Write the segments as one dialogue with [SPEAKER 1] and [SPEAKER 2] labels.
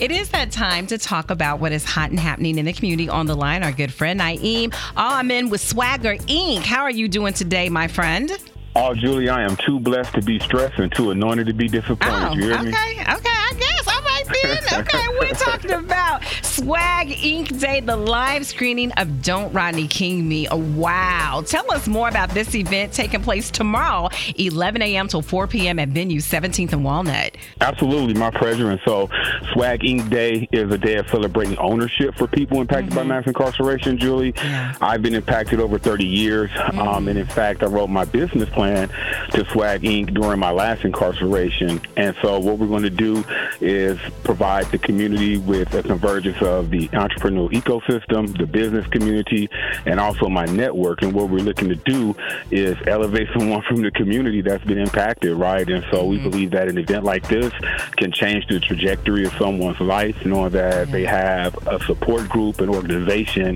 [SPEAKER 1] It is that time to talk about what is hot and happening in the community. On the line, our good friend Naeem Al-Amin with Swagger Inc. How are you doing today, my friend?
[SPEAKER 2] Oh, Julie, I am too blessed to be stressed and too anointed to be disappointed. You hear me?
[SPEAKER 1] Okay, I guess. All right, then. Okay, we're talking about Swag Inc. Day, the live screening of Don't Rodney King Me. Oh, wow. Tell us more about this event taking place tomorrow, 11 a.m. till 4 p.m. at venue 17th and Walnut.
[SPEAKER 2] Absolutely, my pleasure. And so Swag Inc. Day is a day of celebrating ownership for people impacted by mass incarceration, Julie. Yeah. I've been impacted over 30 years. And in fact, I wrote my business plan to Swag Inc. during my last incarceration. And so what we're going to do is provide the community with a convergence of the entrepreneurial ecosystem, the business community, and also my network. And what we're looking to do is elevate someone from the community that's been impacted, right? And so we believe that an event like this can change the trajectory of someone's life, knowing that they have a support group, an organization,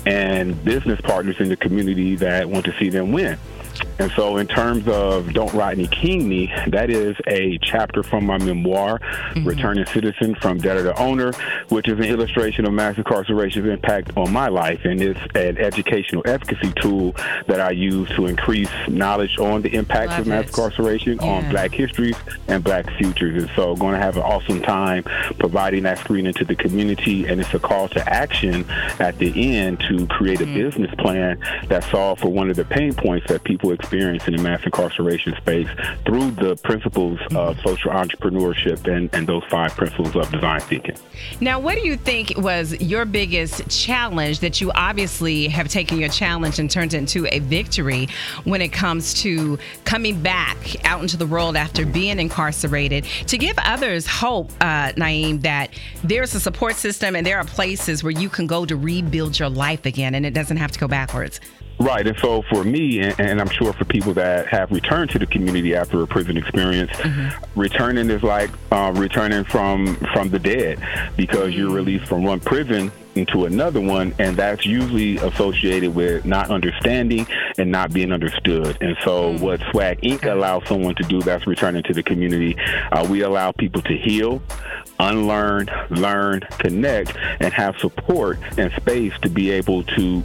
[SPEAKER 2] and business partners in the community that want to see them win. And so in terms of Don't Rodney King Me, that is a chapter from my memoir, Returning Citizen from Debtor to Owner, which is an illustration of mass incarceration's impact on my life. And it's an educational advocacy tool that I use to increase knowledge on the impacts of mass incarceration on Black histories and Black futures. And so going to have an awesome time providing that screening to the community. And it's a call to action at the end to create a business plan that solves for one of the pain points that people experience in the mass incarceration space through the principles of social entrepreneurship and those 5 principles of design thinking.
[SPEAKER 1] Now, what do you think was your biggest challenge that you obviously have taken your challenge and turned it into a victory when it comes to coming back out into the world after being incarcerated to give others hope, Naeem, that there's a support system and there are places where you can go to rebuild your life again and it doesn't have to go backwards?
[SPEAKER 2] Right. And so for me, and I'm sure for people that have returned to the community after a prison experience, returning is like returning from the dead, because you're released from one prison into another one, and that's usually associated with not understanding and not being understood. And so what Swag Inc. allows someone to do that's returning to the community, we allow people to heal, unlearn, learn, connect, and have support and space to be able to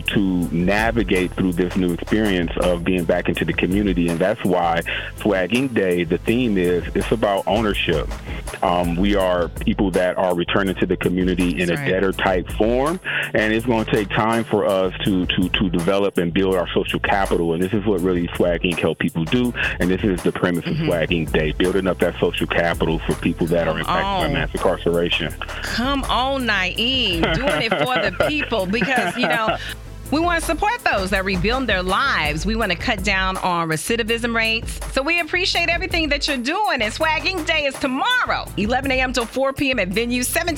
[SPEAKER 2] navigate through this new experience of being back into the community. And that's why Swag Inc. Day, the theme is, it's about ownership. We are people that are returning to the community in a debtor-type form, and it's going to take time for us to develop and build our social capital. And this is what really Swag Inc. help people do, and this is the premise of Swag Inc. Day, building up that social capital for people that are impacted by mass incarceration.
[SPEAKER 1] Come on, Naeem, doing it for the people, because, you know, we want to support those that rebuild their lives. We want to cut down on recidivism rates. So we appreciate everything that you're doing. And Swag Inc. Day is tomorrow, 11 a.m. till 4 p.m. at venue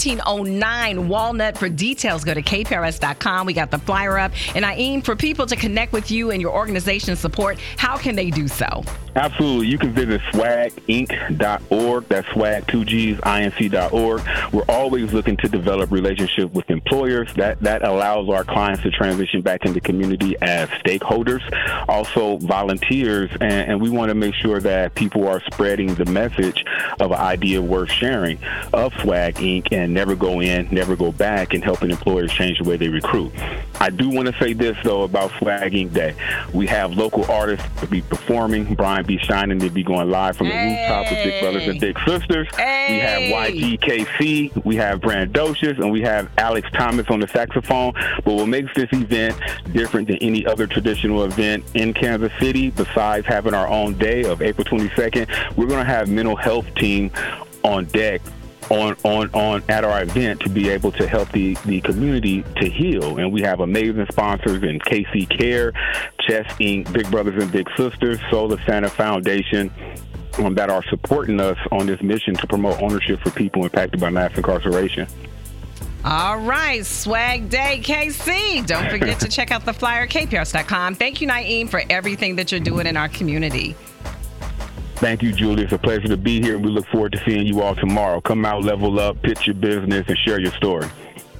[SPEAKER 1] 1709 Walnut. For details, go to kprs.com. We got the flyer up. And Naeem, for people to connect with you and your organization's support, how can they do so?
[SPEAKER 2] Absolutely. You can visit swaginc.org. That's swag, 2Gs, inc.org. We're always looking to develop relationships with employers. That allows our clients to transition back in the community as stakeholders, also volunteers, and we want to make sure that people are spreading the message of an idea worth sharing of Swag Inc. and never go in, never go back, and helping employers change the way they recruit. I do want to say this, though, about Swag Inc. Day. We have local artists to be performing. Brian B. Shining to be going live from the rooftop with Big Brothers and Big Sisters. We have YGKC, we have Brandocious, and we have Alex Thomas on the saxophone. But what makes this event different than any other traditional event in Kansas City, besides having our own day of April 22nd, we're going to have mental health team on deck at our event to be able to help the community to heal. And we have amazing sponsors in KC Care, Chess Inc., Big Brothers and Big Sisters, Solar Santa Foundation, that are supporting us on this mission to promote ownership for people impacted by mass incarceration.
[SPEAKER 1] All right, Swag Day, KC. Don't forget to check out the flyer, kprs.com. Thank you, Naeem, for everything that you're doing in our community.
[SPEAKER 2] Thank you, Julie. It's a pleasure to be here, and we look forward to seeing you all tomorrow. Come out, level up, pitch your business, and share your story.